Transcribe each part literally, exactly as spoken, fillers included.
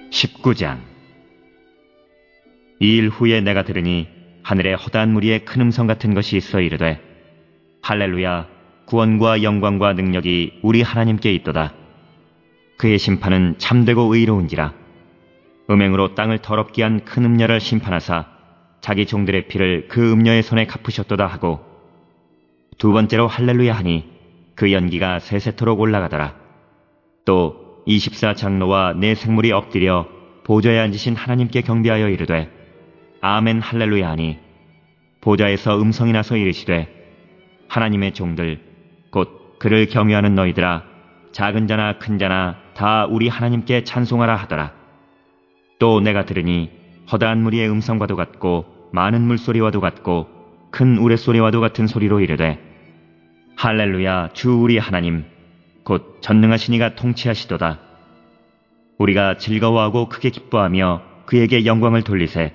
십구 장. 이 일 후에 내가 들으니 하늘에 허다한 무리의 큰 음성 같은 것이 있어 이르되, 할렐루야, 구원과 영광과 능력이 우리 하나님께 있도다. 그의 심판은 참되고 의로운지라. 음행으로 땅을 더럽게 한 큰 음녀를 심판하사 자기 종들의 피를 그 음녀의 손에 갚으셨도다 하고, 두 번째로 할렐루야 하니 그 연기가 세세토록 올라가더라. 또 이십사 장로와 네 생물이 엎드려 보좌에 앉으신 하나님께 경배하여 이르되, 아멘 할렐루야 하니 보좌에서 음성이 나서 이르시되, 하나님의 종들 곧 그를 경외하는 너희들아, 작은 자나 큰 자나 다 우리 하나님께 찬송하라 하더라. 또 내가 들으니 허다한 무리의 음성과도 같고 많은 물소리와도 같고 큰 우레소리와도 같은 소리로 이르되, 할렐루야, 주 우리 하나님 곧 전능하신 이가 통치하시도다. 우리가 즐거워하고 크게 기뻐하며 그에게 영광을 돌리세.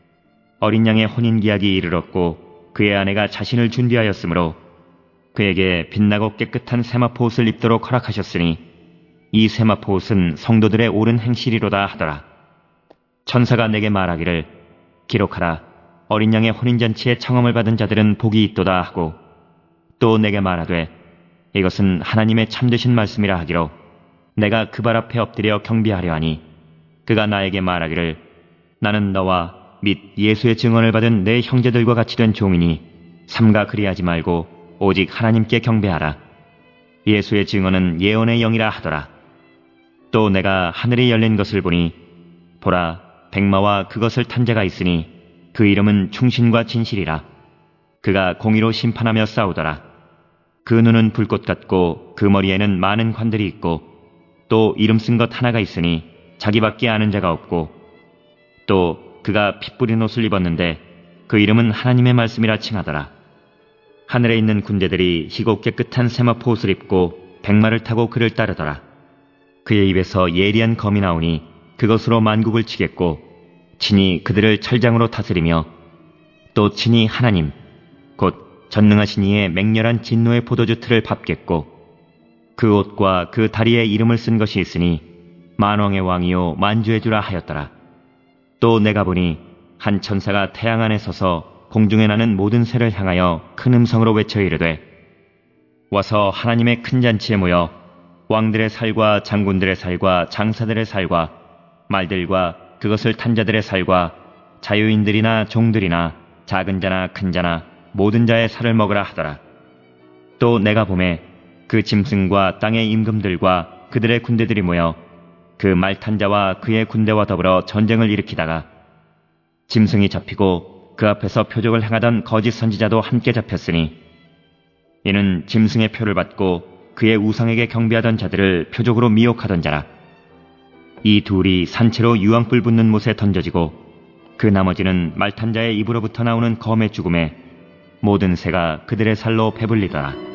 어린 양의 혼인기약이 이르렀고 그의 아내가 자신을 준비하였으므로 그에게 빛나고 깨끗한 세마포 옷을 입도록 허락하셨으니 이 세마포 옷은 성도들의 옳은 행실이로다 하더라. 천사가 내게 말하기를, 기록하라, 어린 양의 혼인잔치에 청함을 받은 자들은 복이 있도다 하고, 또 내게 말하되, 이것은 하나님의 참되신 말씀이라 하기로 내가 그 발 앞에 엎드려 경배하려 하니, 그가 나에게 말하기를, 나는 너와 및 예수의 증언을 받은 내 형제들과 같이 된 종이니 삼가 그리하지 말고 오직 하나님께 경배하라. 예수의 증언은 예언의 영이라 하더라. 또 내가 하늘이 열린 것을 보니, 보라, 백마와 그것을 탄 자가 있으니 그 이름은 충신과 진실이라. 그가 공의로 심판하며 싸우더라. 그 눈은 불꽃 같고 그 머리에는 많은 관들이 있고, 또 이름 쓴 것 하나가 있으니 자기밖에 아는 자가 없고, 또 그가 피 뿌린 옷을 입었는데 그 이름은 하나님의 말씀이라 칭하더라. 하늘에 있는 군대들이 희고 깨끗한 세마포 옷을 입고 백마를 타고 그를 따르더라. 그의 입에서 예리한 검이 나오니 그것으로 만국을 치겠고, 친히 그들을 철장으로 다스리며, 또 친히 하나님 곧 전능하신 이의 맹렬한 진노의 포도주 틀을 밟겠고, 그 옷과 그 다리에 이름을 쓴 것이 있으니 만왕의 왕이요 만주의 주라 하였더라. 또 내가 보니 한 천사가 태양 안에 서서 공중에 나는 모든 새를 향하여 큰 음성으로 외쳐 이르되, 와서 하나님의 큰 잔치에 모여 왕들의 살과 장군들의 살과 장사들의 살과 말들과 그것을 탄 자들의 살과 자유인들이나 종들이나 작은 자나 큰 자나 모든 자의 살을 먹으라 하더라. 또 내가 보매 그 짐승과 땅의 임금들과 그들의 군대들이 모여 그 말 탄 자와 그의 군대와 더불어 전쟁을 일으키다가, 짐승이 잡히고 그 앞에서 표적을 행하던 거짓 선지자도 함께 잡혔으니, 이는 짐승의 표를 받고 그의 우상에게 경배하던 자들을 표적으로 미혹하던 자라. 이 둘이 산채로 유황불 붙는 못에 던져지고, 그 나머지는 말 탄 자의 입으로부터 나오는 검의 죽음에 모든 새가 그들의 살로 배불리더라.